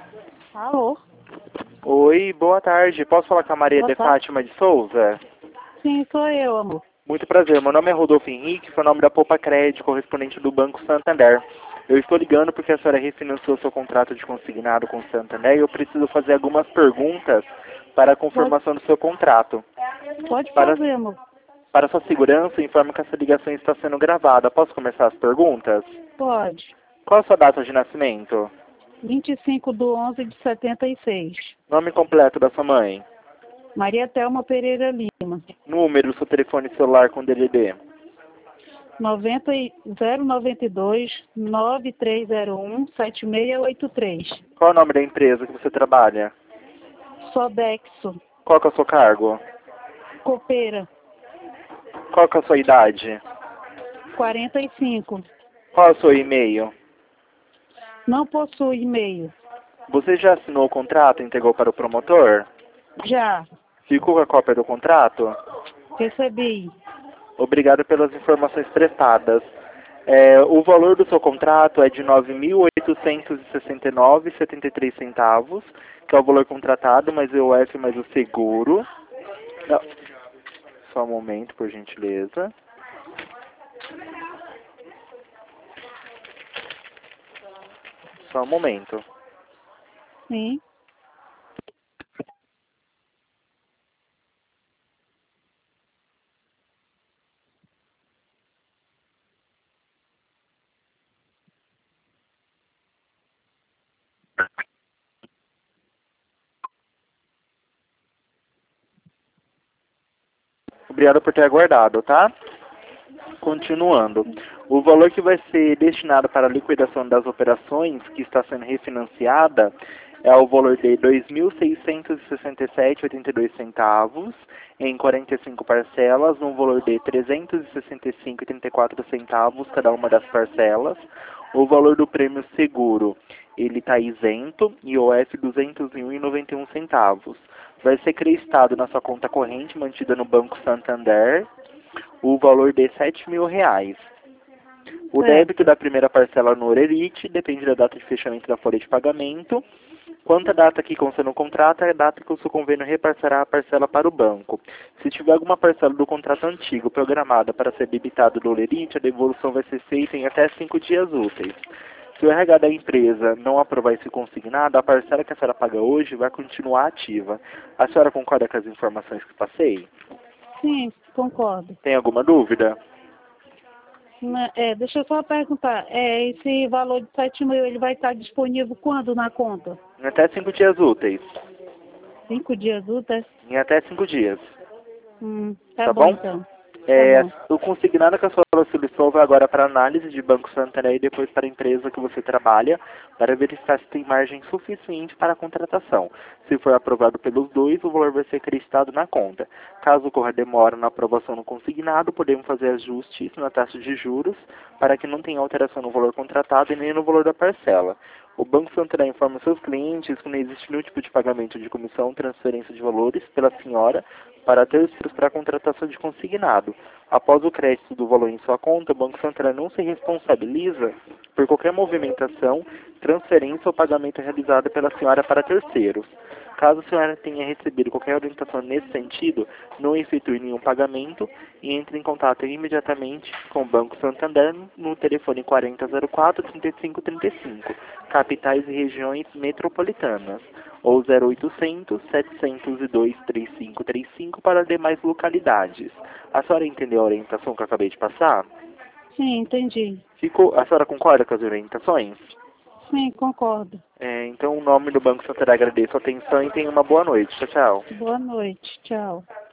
Alô? Oi, boa tarde. Posso falar com a Maria Boa de tarde. Fátima de Souza? Sim, sou eu, amor. Muito prazer. Meu nome é Rodolfo Henrique, sou nome da Poupa Crédito, correspondente do Banco Santander. Eu estou ligando porque a senhora refinanciou seu contrato de consignado com o Santander e eu preciso fazer algumas perguntas para a confirmação do seu contrato. Pode Para, fazer, amor. para sua segurança, informo que essa ligação está sendo gravada. Posso começar as perguntas? Pode. Qual a sua data de nascimento? 25/11/76. Nome completo da sua mãe? Maria Thelma Pereira Lima. Número do seu telefone celular com DDD? 092 9301 7683. Qual é o nome da empresa que você trabalha? Sodexo. Qual que é o seu cargo? Copeira. Qual que é a sua idade? 45. Qual é o seu e-mail? Não possui e-mail. Você já assinou o contrato e entregou para o promotor? Já. Ficou com a cópia do contrato? Recebi. Obrigado pelas informações prestadas. O valor do seu contrato é de R$ 9.869,73, que é o valor contratado, mais o IOF mais o seguro. Não. Só um momento, por gentileza. Só um momento. Sim. Obrigado por ter aguardado, tá? Continuando. O valor que vai ser destinado para a liquidação das operações que está sendo refinanciada é o valor de R$ 2.667,82 em 45 parcelas, no valor de R$ 365,34 cada uma das parcelas. O valor do prêmio seguro, ele está isento, IOF R$ 201,91. Vai ser creditado na sua conta corrente mantida no Banco Santander o valor de R$ 7.000. O débito da primeira parcela no Orelite depende da data de fechamento da folha de pagamento. Quanto à data que consta no contrato, é a data que o seu convênio repassará a parcela para o banco. Se tiver alguma parcela do contrato antigo programada para ser debitada do Orelite, a devolução vai ser feita em até 5 dias úteis. Se o RH da empresa não aprovar esse consignado, a parcela que a senhora paga hoje vai continuar ativa. A senhora concorda com as informações que passei? Sim, concordo. Tem alguma dúvida? Deixa eu só perguntar. Esse valor de 7.000, ele vai estar disponível quando na conta? Em até 5 dias úteis. 5 dias úteis? Em até 5 dias. Tá Tá bom, bom? então. Tá bom. O consignado que a sua solicitou vai agora para análise de Banco Santander e depois para a empresa que você trabalha, para verificar se tem margem suficiente para a contratação. Se for aprovado pelos dois, o valor vai ser acreditado na conta. Caso ocorra demora na aprovação no consignado, podemos fazer ajustes na taxa de juros para que não tenha alteração no valor contratado e nem no valor da parcela. O Banco Santander informa seus clientes que não existe nenhum tipo de pagamento de comissão, transferência de valores pela senhora para terceiros para a contratação de consignado. Após o crédito do valor em sua conta, o Banco Santander não se responsabiliza por qualquer movimentação, transferência ou pagamento realizado pela senhora para terceiros. Caso a senhora tenha recebido qualquer orientação nesse sentido, não efetue nenhum pagamento e entre em contato imediatamente com o Banco Santander no telefone 4004-3535, capitais e regiões metropolitanas, ou 0800 702 3535 para demais localidades. A senhora entendeu a orientação que eu acabei de passar? Sim, entendi. A senhora concorda com as orientações? Sim, concordo. Então, o nome do Banco Santander agradeço a atenção e tenha uma boa noite. Tchau, tchau. Boa noite. Tchau.